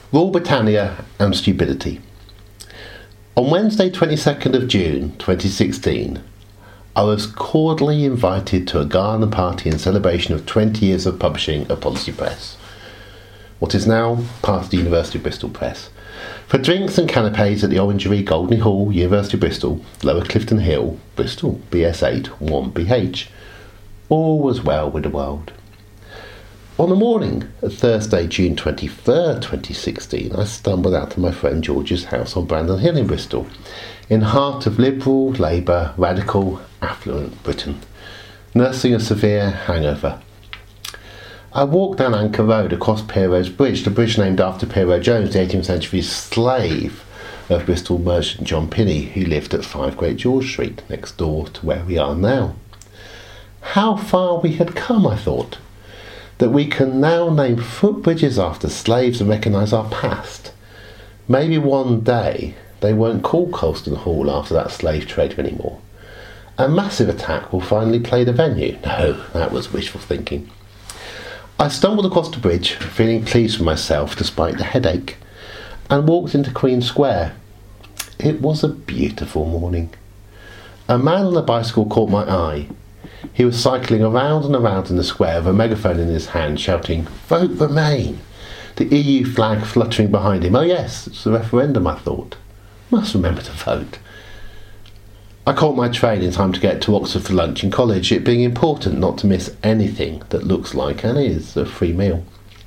Rule Britannia and Stupidity. On Wednesday 22nd of June 2016, I was cordially invited to a garden party in celebration of 20 years of publishing of Policy Press, what is now part of the University of Bristol Press, for drinks and canapes at the Orangery, Golden Hall, University of Bristol, Lower Clifton Hill, Bristol, BS8 1BH. All was well with the world. On the morning of Thursday, June 23rd, 2016, I stumbled out to my friend George's house on Brandon Hill in Bristol, in the heart of Liberal, Labour, radical, affluent Britain, nursing a severe hangover. I walked down Anchor Road across Pierrot's Bridge, the bridge named after Pierrot Jones, the 18th century slave of Bristol merchant John Pinney, who lived at 5 Great George Street, next door to where we are now. How far we had come, I thought, that we can now name footbridges after slaves and recognise our past. Maybe one day they won't call Colston Hall after that slave trader anymore. A massive attack will finally play the venue. No, that was wishful thinking. I stumbled across the bridge, feeling pleased with myself despite the headache, and walked into Queen Square. It was a beautiful morning. A man on a bicycle caught my eye. He was cycling around and around in the square with a megaphone in his hand, shouting, "Vote Remain!" The EU flag fluttering behind him. Oh yes, it's the referendum, I thought. Must remember to vote. I caught my train in time to get to Oxford for lunch in college, it being important not to miss anything that looks like and is a free meal.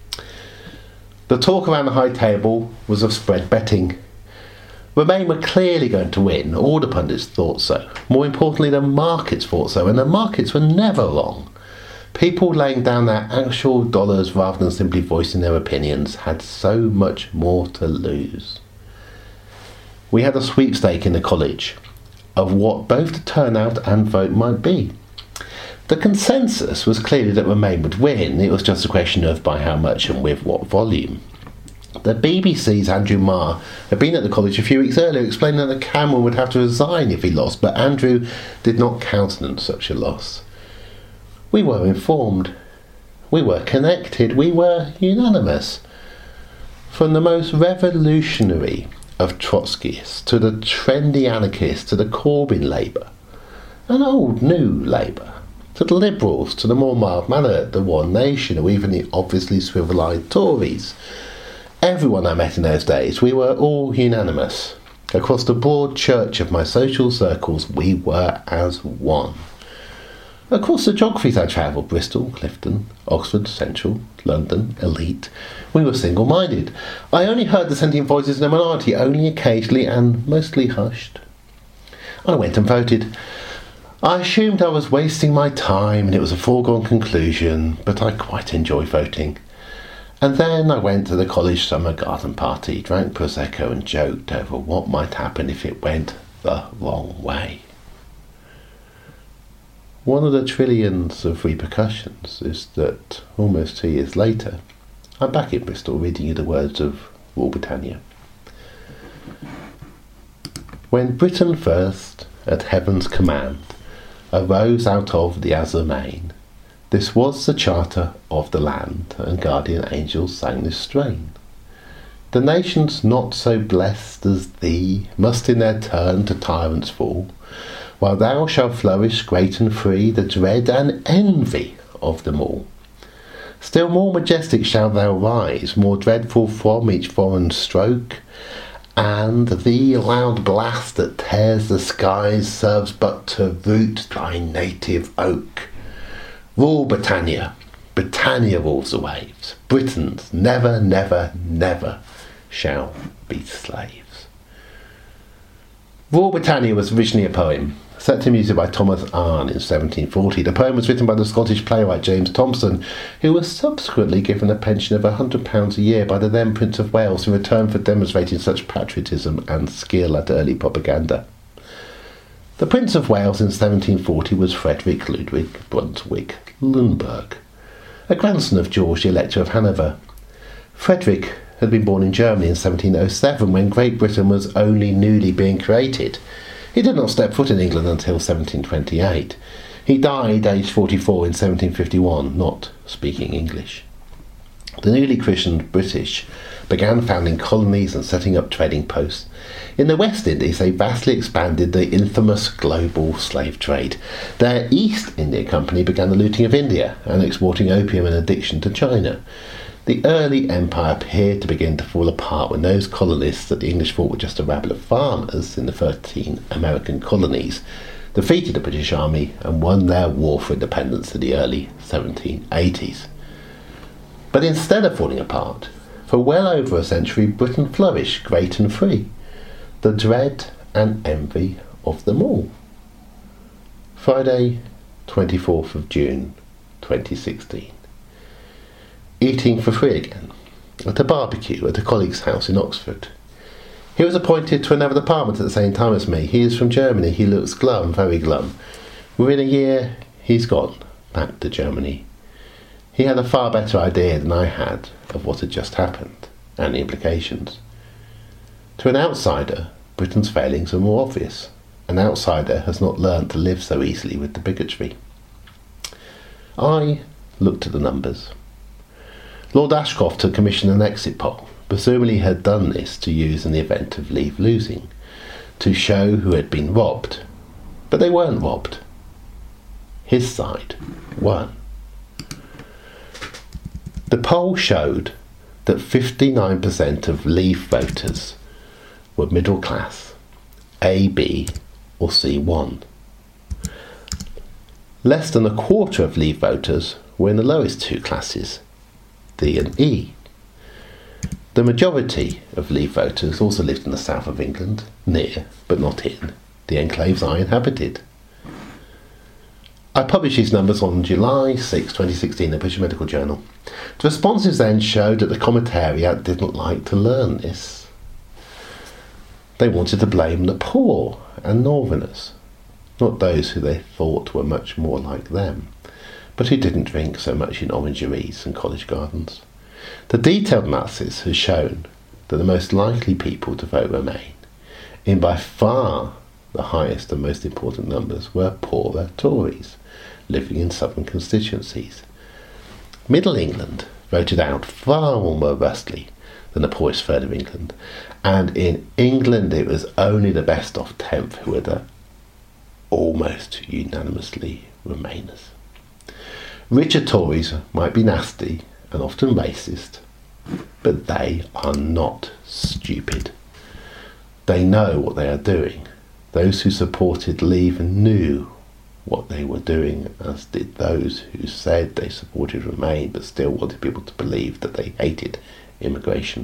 The talk around the high table was of spread betting. Remain were clearly going to win. All the pundits thought so. More importantly, the markets thought so, and the markets were never wrong. People laying down their actual dollars rather than simply voicing their opinions had so much more to lose. We had a sweepstake in the college of what both the turnout and vote might be. The consensus was clearly that Remain would win. It was just a question of by how much and with what volume. The BBC's Andrew Marr had been at the college a few weeks earlier explaining that Cameron would have to resign if he lost, but Andrew did not countenance such a loss. We were informed. We were connected. We were unanimous. From the most revolutionary of Trotskyists to the trendy anarchists to the Corbyn Labour, an old new Labour, to the Liberals, to the more mild-mannered, the One Nation, or even the obviously swivel-eyed Tories. Everyone I met in those days, we were all unanimous. Across the broad church of my social circles, we were as one. Across the geographies I travelled, Bristol, Clifton, Oxford, Central, London, Elite, we were single-minded. I only heard dissenting voices in a minority, only occasionally and mostly hushed. I went and voted. I assumed I was wasting my time and it was a foregone conclusion, but I quite enjoy voting. And then I went to the college summer garden party, drank Prosecco and joked over what might happen if it went the wrong way. One of the trillions of repercussions is that almost 2 years later, I'm back in Bristol reading you the words of Rule Britannia. When Britain first, at heaven's command, arose out of the azure main, this was the charter of the land, and guardian angels sang this strain. The nations not so blessed as thee must in their turn to tyrants fall, while thou shalt flourish great and free, the dread and envy of them all. Still more majestic shalt thou rise, more dreadful from each foreign stroke, and the loud blast that tears the skies serves but to root thy native oak. Rule Britannia, Britannia rules the waves. Britons never, never, never shall be slaves. Rule Britannia was originally a poem, set to music by Thomas Arne in 1740. The poem was written by the Scottish playwright James Thomson, who was subsequently given a pension of £100 a year by the then Prince of Wales in return for demonstrating such patriotism and skill at early propaganda. The Prince of Wales in 1740 was Frederick Ludwig Brunswick Lundberg, a grandson of George the Elector of Hanover. Frederick had been born in Germany in 1707 when Great Britain was only newly being created. He did not step foot in England until 1728. He died aged 44 in 1751, not speaking English. The newly christened British began founding colonies and setting up trading posts. In the West Indies, they vastly expanded the infamous global slave trade. Their East India Company began the looting of India and exporting opium and addiction to China. The early empire appeared to begin to fall apart when those colonists that the English thought were just a rabble of farmers in the 13 American colonies defeated the British Army and won their war for independence in the early 1780s. But instead of falling apart, for well over a century Britain flourished great and free, the dread and envy of them all. Friday, 24th of June 2016. Eating for free again, at a barbecue at a colleague's house in Oxford. He was appointed to another department at the same time as me. He is from Germany. He looks glum, very glum. Within a year, he's gone back to Germany. He had a far better idea than I had of what had just happened and the implications. To an outsider, Britain's failings are more obvious. An outsider has not learnt to live so easily with the bigotry. I looked at the numbers. Lord Ashcroft had commissioned an exit poll. Presumably had done this to use in the event of Leave losing, to show who had been robbed. But they weren't robbed. His side won. The poll showed that 59% of Leave voters were middle class, A, B or C1. Less than a quarter of Leave voters were in the lowest two classes, D and E. The majority of Leave voters also lived in the south of England, near, but not in, the enclaves I inhabited. I published these numbers on July 6, 2016 in the British Medical Journal. The responses then showed that the commentariat didn't like to learn this. They wanted to blame the poor and northerners, not those who they thought were much more like them, but who didn't drink so much in orangeries and college gardens. The detailed analysis has shown that the most likely people to vote Remain, in by far the highest and most important numbers, were poorer Tories living in southern constituencies. Middle England voted out far more robustly than the poorest third of England, and in England it was only the best of 10th who were the almost unanimously Remainers. Richer Tories might be nasty and often racist, but they are not stupid. They know what they are doing. Those who supported Leave knew what they were doing, as did those who said they supported Remain but still wanted people to believe that they hated immigration.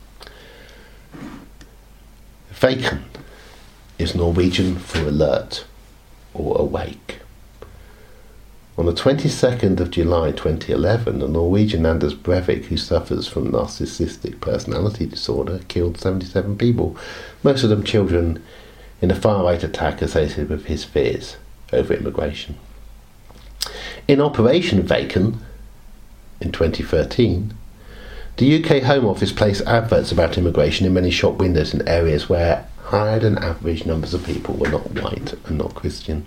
Vacon is Norwegian for alert or awake. On the 22nd of July 2011, a Norwegian Anders Breivik, who suffers from narcissistic personality disorder, killed 77 people, most of them children, in a far-right attack associated with his fears over immigration. In Operation Vacon, in 2013, the UK Home Office placed adverts about immigration in many shop windows in areas where higher than average numbers of people were not white and not Christian.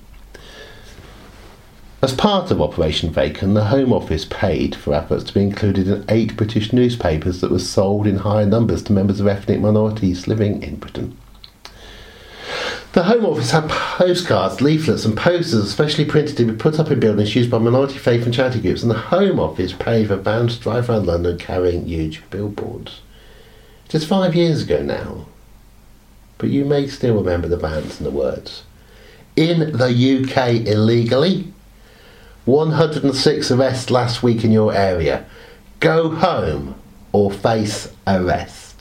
As part of Operation Vacon, the Home Office paid for adverts to be included in 8 British newspapers that were sold in higher numbers to members of ethnic minorities living in Britain. The Home Office had postcards, leaflets and posters especially printed to be put up in buildings used by minority faith and charity groups, and the Home Office paid for vans to drive around London carrying huge billboards. It is 5 years ago now, but you may still remember the vans and the words. In the UK illegally? 106 arrests last week in your area. Go home or face arrest.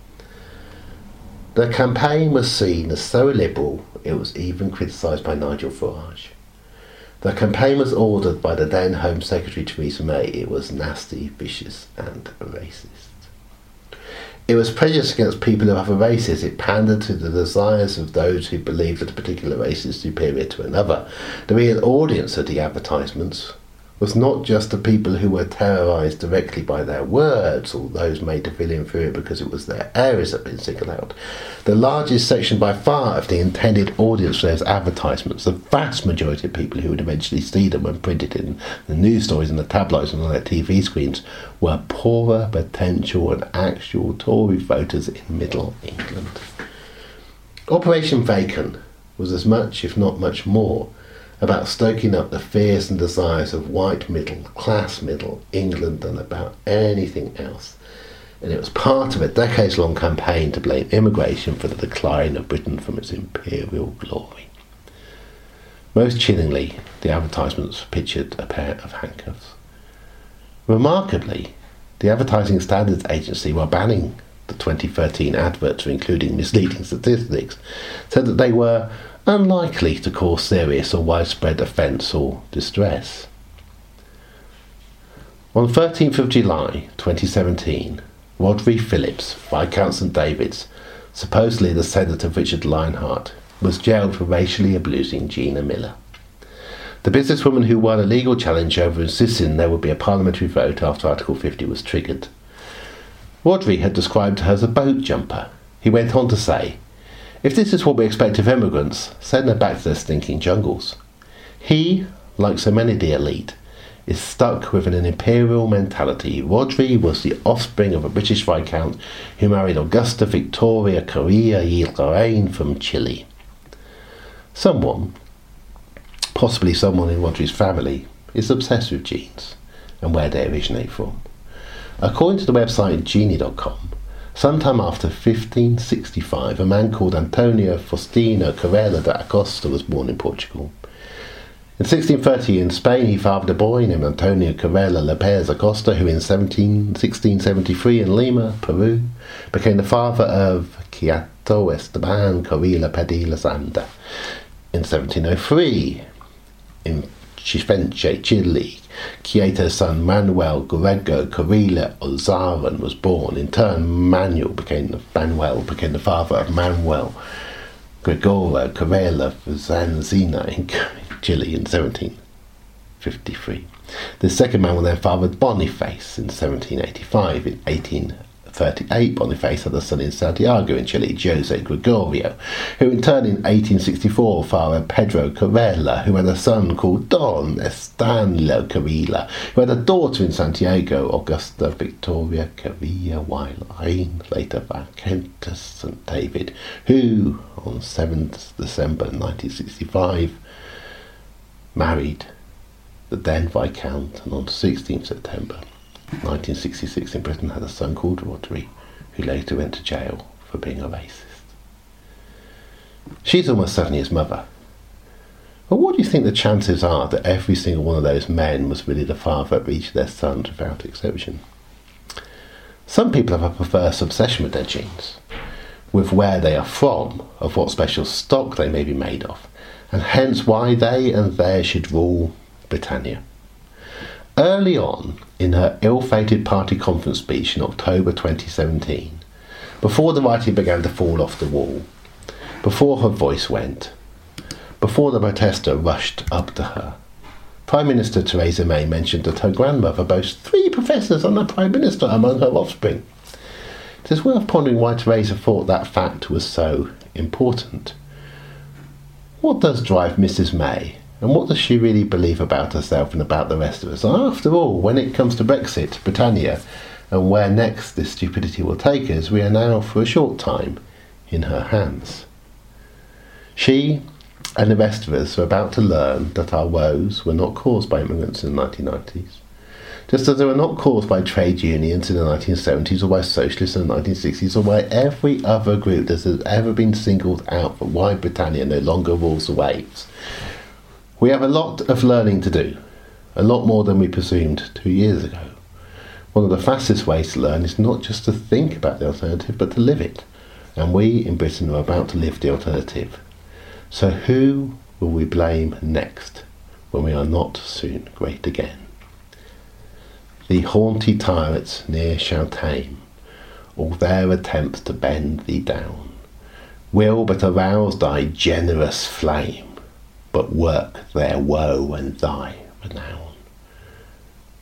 The campaign was seen as so illiberal it was even criticised by Nigel Farage. The campaign was ordered by the then Home Secretary Theresa May. It was nasty, vicious and racist. It was prejudiced against people of other races. It pandered to the desires of those who believed that a particular race is superior to another. The real audience of the advertisements was not just the people who were terrorised directly by their words, or those made to feel inferior because it was their areas that had been singled out. The largest section by far of the intended audience for those advertisements, the vast majority of people who would eventually see them when printed in the news stories and the tabloids and on their TV screens, were poorer potential and actual Tory voters in Middle England. Operation Bacon was as much, if not much more, about stoking up the fears and desires of white middle England than about anything else. And it was part of a decades-long campaign to blame immigration for the decline of Britain from its imperial glory. Most chillingly, the advertisements pictured a pair of handcuffs. Remarkably, the Advertising Standards Agency, while banning the 2013 adverts for including misleading statistics, said that they were unlikely to cause serious or widespread offence or distress. On 13th of July 2017, Rhodri Phillips, Viscount St David's, supposedly the descendant of Richard Lionheart, was jailed for racially abusing Gina Miller, the businesswoman who won a legal challenge over insisting there would be a parliamentary vote after Article 50 was triggered. Rhodri had described her as a boat jumper. He went on to say, "If this is what we expect of immigrants, send them back to their stinking jungles." He, like so many of the elite, is stuck with an imperial mentality. Rhodri was the offspring of a British Viscount who married Augusta Victoria Correa y Lorraine from Chile. Someone, possibly someone in Rhodri's family, is obsessed with genes and where they originate from. According to the website Genie.com, sometime after 1565, a man called Antonio Faustino Corella da Acosta was born in Portugal. In 1630, in Spain, he fathered a boy named Antonio Corella Lopez Acosta, who in 1673 in Lima, Peru, became the father of Quieto Esteban Corella Padilla Zanda. In 1703, in Chivenche, Chile, Quieto's son Manuel Grego Corella Ozaran was born. In turn, Manuel became the father of Manuel Gregorio Corella Zanzina in Chile in 1753. The second man was then fathered Boniface in 1785. In 1838, Boniface had a son in Santiago in Chile, Jose Gregorio, who in turn in 1864 fathered Pedro Corella, who had a son called Don Estanlo Corella, who had a daughter in Santiago, Augusta Victoria Corella Lorraine, later Viscountess St David, who on 7th December 1965 married the then Viscount, and on 16th September 1966 in Britain had a son called Rhodri, who later went to jail for being a racist. She's almost certainly his mother. But what do you think the chances are that every single one of those men was really the father of each of their sons without exception? Some people have a perverse obsession with their genes, with where they are from, of what special stock they may be made of, and hence why they and theirs should rule Britannia. Early on, in her ill-fated party conference speech in October 2017, before the writing began to fall off the wall, before her voice went, before the protester rushed up to her, Prime Minister Theresa May mentioned that her grandmother boasts 3 professors and a Prime Minister among her offspring. It is worth pondering why Theresa thought that fact was so important. What does drive Mrs May? And what does she really believe about herself and about the rest of us? After all, when it comes to Brexit, Britannia, and where next this stupidity will take us, we are now, for a short time, in her hands. She and the rest of us are about to learn that our woes were not caused by immigrants in the 1990s, just as they were not caused by trade unions in the 1970s or by socialists in the 1960s or by every other group that has ever been singled out for why Britannia no longer rules the waves. We have a lot of learning to do, a lot more than we presumed 2 years ago. One of the fastest ways to learn is not just to think about the alternative, but to live it. And we in Britain are about to live the alternative. So who will we blame next when we are not soon great again? The haughty tyrants near Chautaim, all their attempts to bend thee down, will but arouse thy generous flame, but work their woe and thy renown.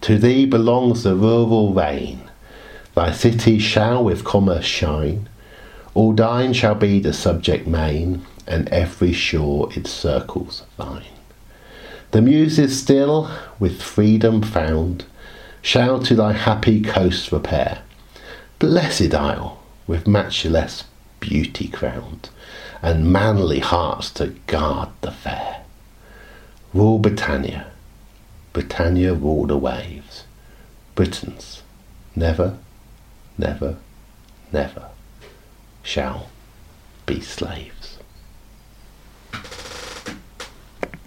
To thee belongs the rural reign. Thy city shall with commerce shine. All thine shall be the subject main, and every shore its circles thine. The Muses still, with freedom found, shall to thy happy coast repair. Blessed isle, with matchless beauty crowned, and manly hearts to guard the fair. Rule Britannia, Britannia rule the waves. Britons never, never, never shall be slaves.